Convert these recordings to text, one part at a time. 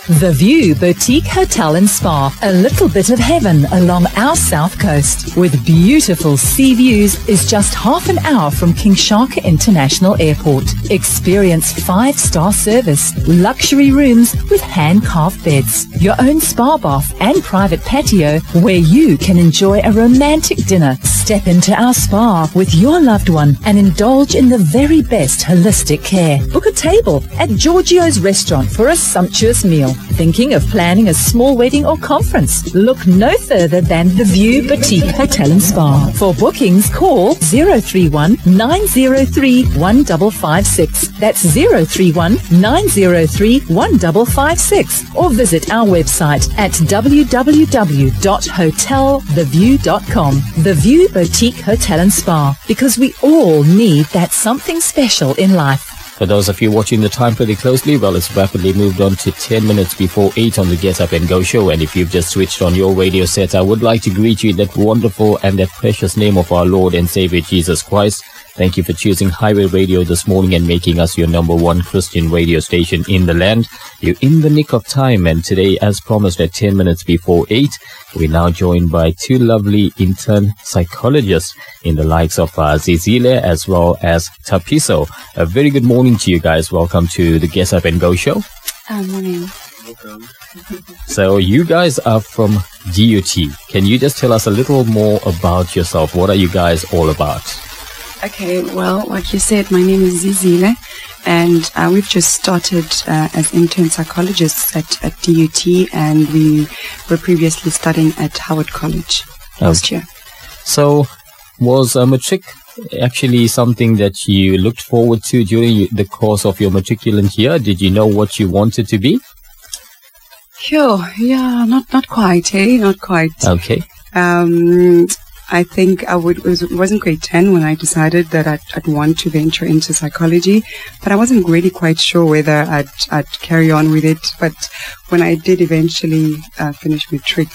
The View Boutique Hotel and Spa, a little bit of heaven along our south coast. With beautiful sea views, is just half an hour from King Shaka International Airport. Experience 5-star service, luxury rooms with hand-carved beds, your own spa bath and private patio where you can enjoy a romantic dinner. Step into our spa with your loved one and indulge in the very best holistic care. Book a table at Giorgio's restaurant for a sumptuous meal. Thinking of planning a small wedding or conference? Look no further than The View Boutique Hotel and Spa. For bookings, call 031 903 1556. That's 031 903 1556. Or visit our website at www.hoteltheview.com. The View Boutique Hotel and Spa. Because we all need that something special in life. For those of you watching the time pretty closely, well, it's rapidly moved on to 10 minutes before 8 on the Get Up and Go show. And if you've just switched on your radio set, I would like to greet you in that wonderful and that precious name of our Lord and Savior Jesus Christ. Thank you for choosing Highway Radio this morning and making us your number one Christian radio station in the land. You're in the nick of time, and today, as promised at 10 minutes before 8, we're now joined by two lovely intern psychologists in the likes of Zizile as well as Tapiso. A very good morning to you guys. Welcome to the Get Up and Go show. Morning. Welcome. So you guys are from DUT. Can you just tell us a little more about yourself? What are you guys all about? Okay, well, like you said, my name is Zizile, and we've just started as intern psychologists at DUT, and we were previously studying at Howard College last year. So was matric actually something that you looked forward to during the course of your matriculant year? Did you know what you wanted to be? Sure, yeah, not quite, Not quite. Okay. I think it wasn't grade 10 when I decided that I'd want to venture into psychology, but I wasn't really quite sure whether I'd carry on with it. But when I did eventually finish matric,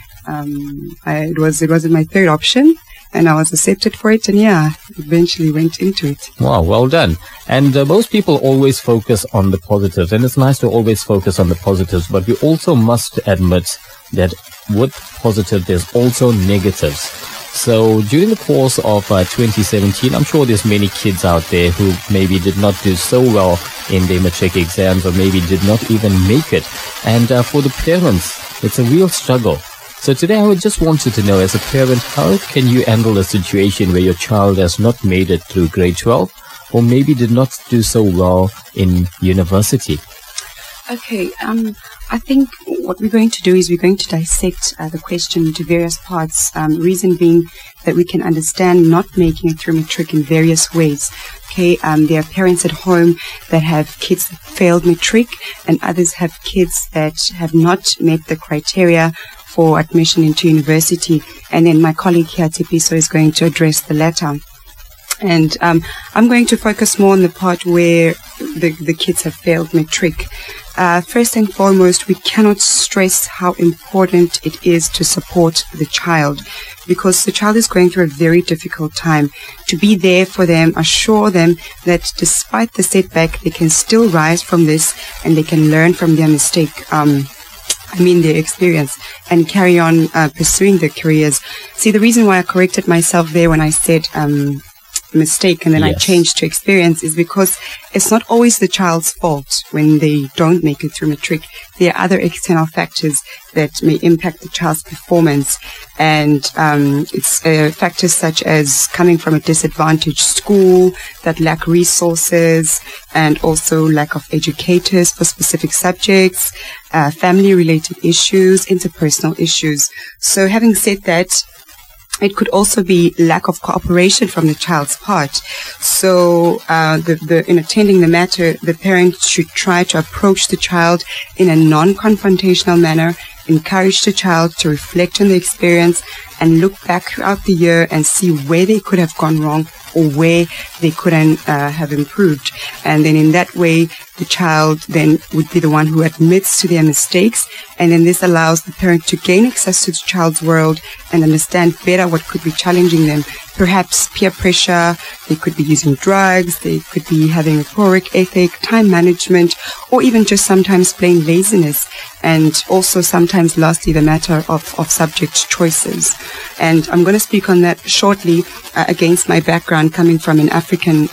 it was my third option, and I was accepted for it, and eventually went into it. Wow, well done. And most people always focus on the positives, and it's nice to always focus on the positives, but we also must admit that with positive, there's also negatives. So during the course of 2017, I'm sure there's many kids out there who maybe did not do so well in their matric exams, or maybe did not even make it. And for the parents, it's a real struggle. So today I just wanted to know, as a parent, how can you handle a situation where your child has not made it through grade 12, or maybe did not do so well in university? Okay, I think what we're going to do is we're going to dissect the question into various parts, reason being that we can understand not making it through matric in various ways. Okay, there are parents at home that have kids that failed matric, and others have kids that have not met the criteria for admission into university. And then my colleague here, Tipiso, is going to address the latter. And I'm going to focus more on the part where the kids have failed matric. First and foremost, we cannot stress how important it is to support the child, because the child is going through a very difficult time. To be there for them, assure them that despite the setback, they can still rise from this and they can learn from their mistake. Their experience, and carry on pursuing their careers. See, the reason why I corrected myself there when I said mistake and then I changed to experience is because it's not always the child's fault when they don't make it through matric. There are other external factors that may impact the child's performance, and it's factors such as coming from a disadvantaged school, that lack resources, and also lack of educators for specific subjects, family-related issues, interpersonal issues. So having said that, it could also be lack of cooperation from the child's part. So in attending the matter, the parent should try to approach the child in a non-confrontational manner, encourage the child to reflect on the experience and look back throughout the year and see where they could have gone wrong or where they couldn't have improved. And then in that way, the child then would be the one who admits to their mistakes, and then this allows the parent to gain access to the child's world and understand better what could be challenging them. Perhaps peer pressure, they could be using drugs, they could be having a poor work ethic, time management, or even just sometimes plain laziness, and also sometimes lastly the matter of subject choices. And I'm going to speak on that shortly against my background coming from an African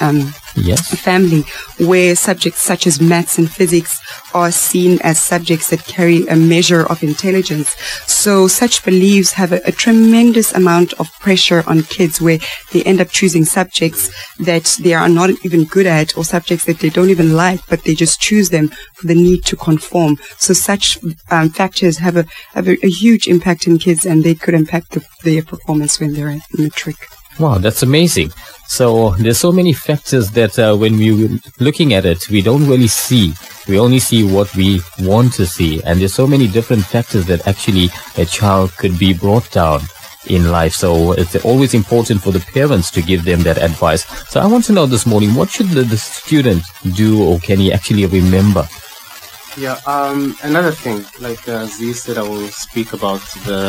family where subjects such as maths and physics are seen as subjects that carry a measure of intelligence. So such beliefs have a tremendous amount of pressure on kids where they end up choosing subjects that they are not even good at, or subjects that they don't even like, but they just choose them for the need to conform. So such factors have a huge impact in kids, and they could impact their performance when they're in matric. Wow, that's amazing. So there's so many factors that when we're looking at it, we don't really see. We only see what we want to see. And there's so many different factors that actually a child could be brought down in life. So it's always important for the parents to give them that advice. So I want to know this morning, what should the student do, or can he actually remember? Yeah, another thing, like Z said, I will speak about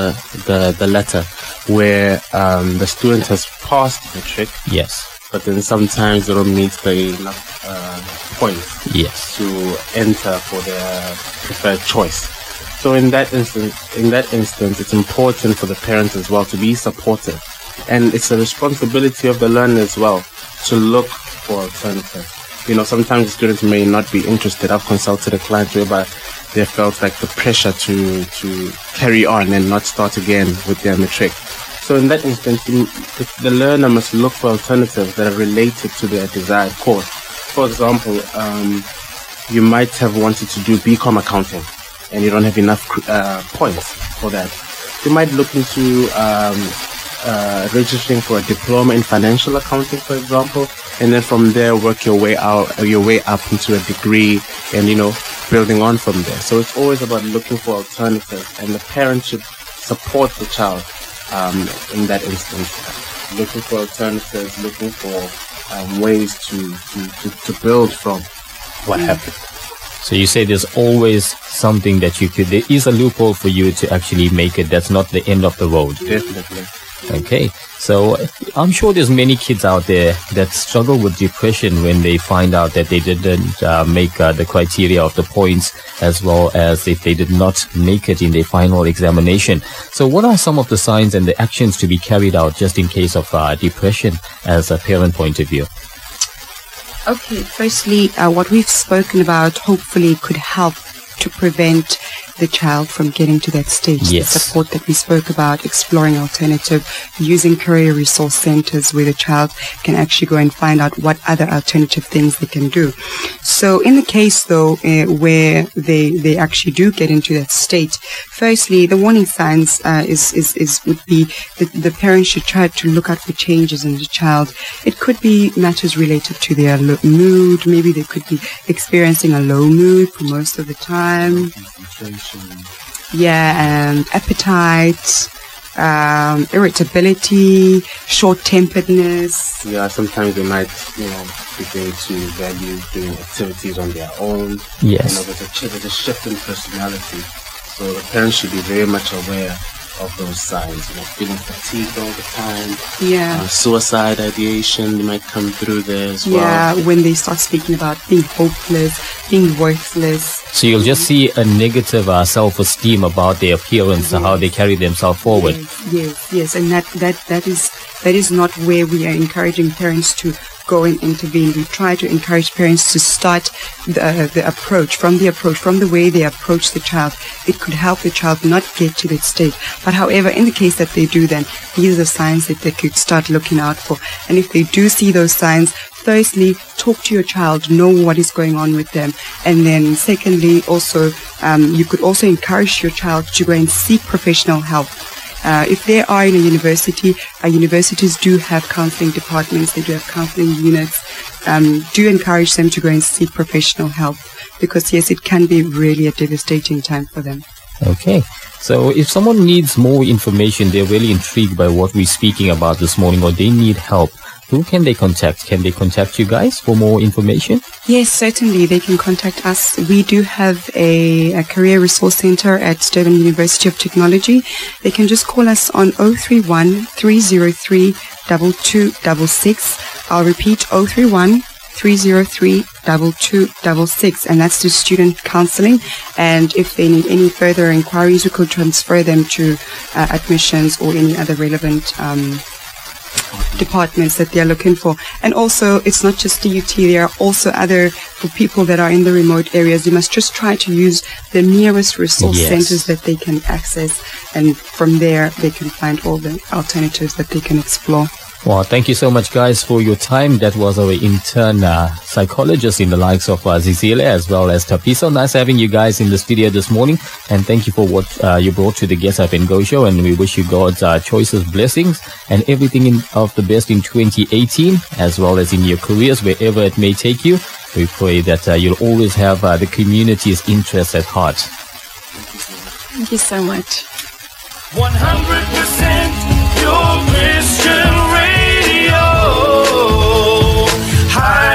the letter where the student has passed the trick. Yes. But then sometimes they don't meet the enough points. Yes. To enter for their preferred choice. So in that instance, it's important for the parents as well to be supportive, and it's a responsibility of the learner as well to look for alternatives. You know, sometimes the students may not be interested. I've consulted a client whereby they felt like the pressure to carry on and not start again with their matric. So in that instance, the learner must look for alternatives that are related to their desired course. For example, you might have wanted to do BCom accounting and you don't have enough points for that. You might look into registering for a diploma in financial accounting, for example, and then from there work your way up into a degree, and building on from there. So it's always about looking for alternatives, and the parent should support the child in that instance, looking for alternatives, looking for ways to build from what happened. So you say there's always something that there is a loophole for you to actually make it. That's not the end of the road. Definitely. Okay, so I'm sure there's many kids out there that struggle with depression when they find out that they didn't make the criteria of the points, as well as if they did not make it in their final examination. So what are some of the signs and the actions to be carried out just in case of depression as a parent point of view? Okay, firstly, what we've spoken about hopefully could help to prevent the child from getting to that stage. Yes. The support that we spoke about, exploring alternative, using career resource centers where the child can actually go and find out what other alternative things they can do. So in the case though, where they actually do get into that state, firstly, the warning signs would be that the parents should try to look out for changes in the child. It could be matters related to their mood. Maybe they could be experiencing a low mood for most of the time. Yeah, appetite, irritability, short-temperedness. Yeah, sometimes they might, begin to value doing activities on their own. Yes. There's a shift in personality. So the parents should be very much aware of those signs, feeling fatigued all the time. Yeah. Suicide ideation, they might come through there as well. Yeah, when they start speaking about being hopeless, being worthless. So you'll just see a negative self-esteem about their appearance and how they carry themselves forward. Yes, and that is not where we are encouraging parents to go and intervene. We try to encourage parents to start the approach, from the way they approach the child. It could help the child not get to that state. But however, in the case that they do, then these are the signs that they could start looking out for. And if they do see those signs, firstly, talk to your child, know what is going on with them. And then secondly, also, you could also encourage your child to go and seek professional help. If they are in a university, universities do have counseling departments, they do have counseling units. Do encourage them to go and seek professional help, because yes, it can be really a devastating time for them. Okay, so if someone needs more information, they're really intrigued by what we're speaking about this morning, or they need help, who can they contact? Can they contact you guys for more information? Yes, certainly. They can contact us. We do have a career resource center at Durban University of Technology. They can just call us on 031 303 2266. I'll repeat 031 303 2266, and that's the student counseling. And if they need any further inquiries, we could transfer them to admissions or any other relevant departments that they're looking for. And also, it's not just DUT, there are also other, for people that are in the remote areas, you must just try to use the nearest resource centers that they can access, and from there they can find all the alternatives that they can explore. Well, thank you so much, guys, for your time. That was our intern psychologist in the likes of Zizile as well as Tapiso. Nice having you guys in the studio this morning. And thank you for what you brought to the Get Up and Go show. And we wish you God's choices, blessings, and everything of the best in 2018, as well as in your careers, wherever it may take you. We pray that you'll always have the community's interests at heart. Thank you so much. 100% your Christian radio. High